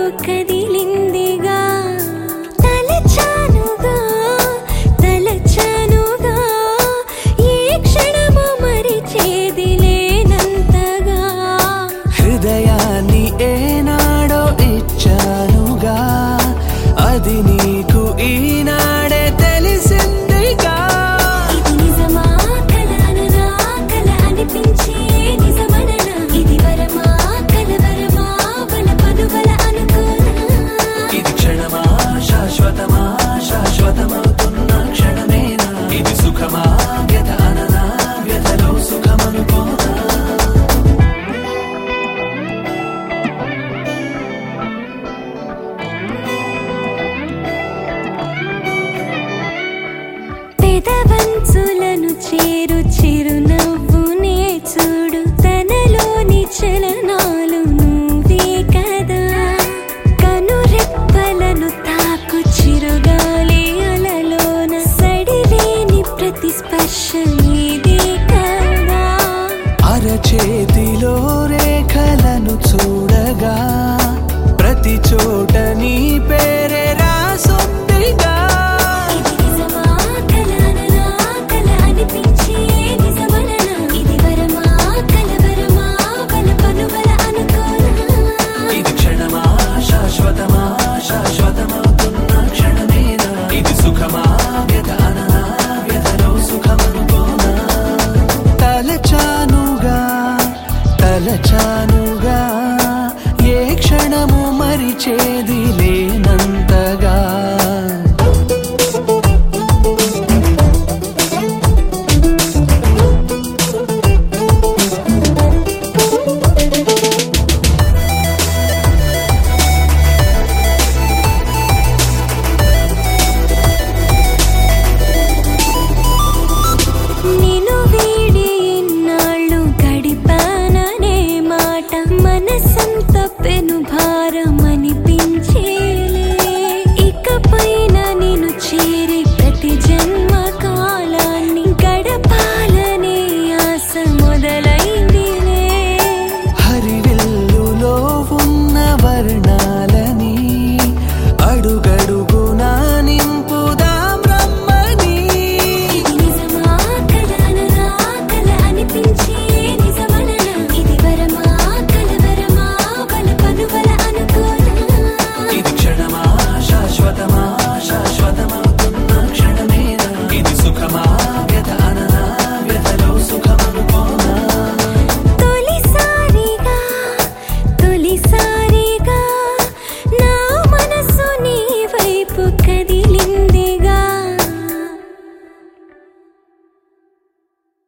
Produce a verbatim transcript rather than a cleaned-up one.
కదిలిందిగా తలచానుగా తలచానుగా ఏ క్షణము మరిచేది లేనంతగా హృదయాన్ని ఏనాడో ఇచ్చానుగా అది నీకు ఈనాడే తెలిసిందిగా ఇది నిజమా కలను నా కల అనిపించే నిజమననా ఇది వరమా కలవరమా వలపదు వల అనుకోనా ఇది క్షణమా శాశ్వతమా శాశ్వతమవుతున్న క్షణమేనా ఇది సుఖమా వ్యత అననా వ్యతలో సుఖమనుకోనా పెదవంచులను చేరు చిరునవ్వునే చూడు తనలోని చలనాలు నువ్వే కదా కనురెప్పలను తాకు చిరుగాలి అలలోన సడిలేని ప్రతిస్పర్శ నీదే కదా అరచేతిలో రేఖలను చూడగా ప్రతి చోట నీ పేరే రాసుందిగా ఇది నిజమా కలననా కల అనిపించే నిజమననా ఇది వరమా కలవరమా వలపను వల అనుకోనా ఇది క్షణమా శాశ్వతమా శాశ్వతమవుతున్న క్షణమేనా ఇది సుఖమా వ్యత అననా వ్యతలో సుఖమనుకోనా తలచానుగా తలచానుగా ఏ క్షణము మరిచేది లేనంతగా